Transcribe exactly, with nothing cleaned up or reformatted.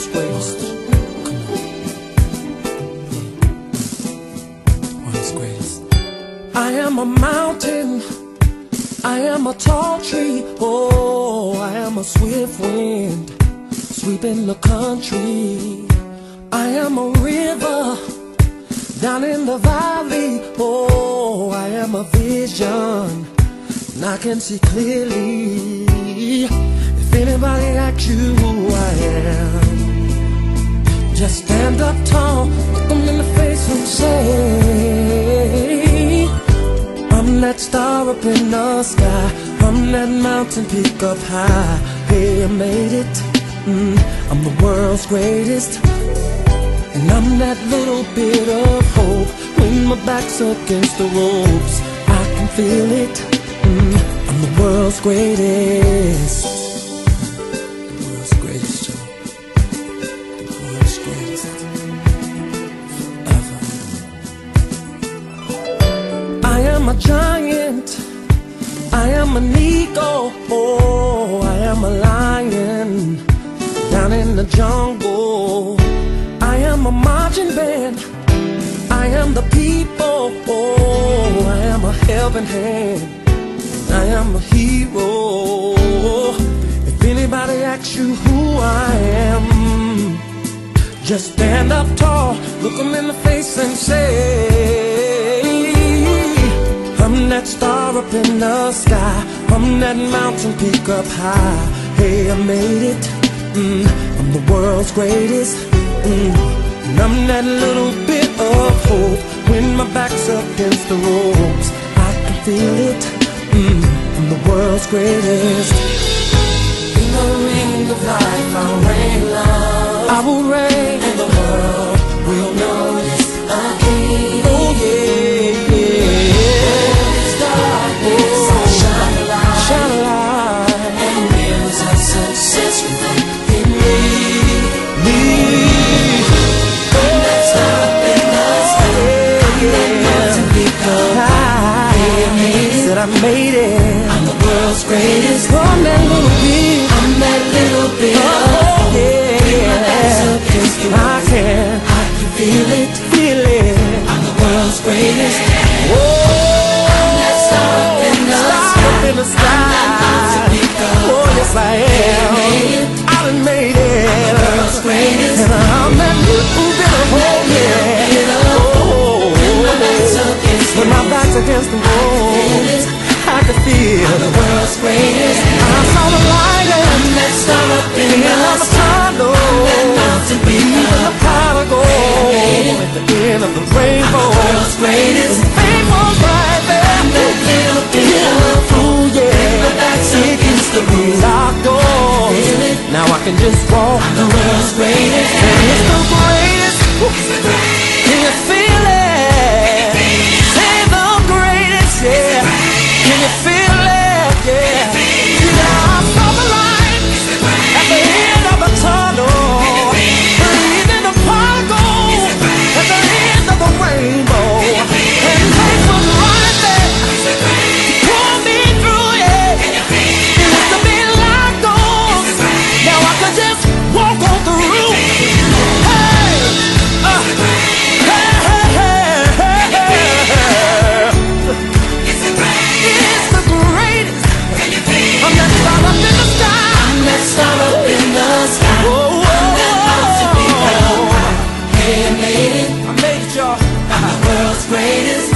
world's greatest. World's greatest. I am a mountain, I am a tall tree, oh, I am a swift wind sweeping the country. I am a river down in the valley, oh, I am a vision and I can see clearly. If anybody asks you who I am, just stand up tall, look them in the face and say, I'm that star up in the sky, I'm that mountain peak up high. Hey, I made it, mm, I'm the world's greatest. And I'm that little bit of hope when my back's against the ropes. I can feel it, mm, I'm the world's greatest. The world's greatest, Joe. The world's greatest. Ever. I am a giant, I am an eagle, oh, I am a lion down in the jungle. I am a marching band, I am the people, oh, I am a helping hand, I am a hero. If anybody asks you who I am, just stand up tall, look them in the face and say, I'm that star up in the sky, I'm that mountain peak up high. Hey, I made it, mm, I'm the world's greatest. Mm. And I'm that little bit of hope when my back's against the ropes. I can feel it, mm, I'm the world's greatest. In the ring of life I'll reign love, I will reign, and the world will notice again. Oh yeah, yeah. It's darkness, I'll shine a light, shine a light, and wheels of success within me. I made it, I'm the world's greatest. I'm that little bit, I'm that little bit. Oh yeah, yeah. I can, I can feel it, feel it. I'm the world's greatest. Whoa, I'm that star up in the sky, up in the sky. Oh yes I am, I done made it. I'm the world's greatest, and I'm that little bit of hope, yeah. Oh, when my back's against the wall, I could feel I'm the world's greatest. I saw the light and that star up in the tunnel, that mountain peak, the pot of gold at the end of the rainbow. I'm the world's greatest. The fame was right there. I'm that little bit of fool, yeah. My back's against the locked door. Now I can just walk. I'm the world's greatest. And it's the greatest. It's the greatest. Can you feel it? Say the greatest, yeah. Can you feel it? Yeah. Now I saw the light at the end of the tunnel, breathing the pot of gold at the end of the rainbow. And faith was right there to pull me through, yeah. It used to be like gold. Now I can just walk on through. Hey, uh, hey, hey, hey, hey, hey. It's the greatest. I'm that star up in the sky. I'm that star up in the sky. Whoa, whoa, I'm that mountain peak up high. Hey, I made it. I made it, y'all. I'm the world's greatest.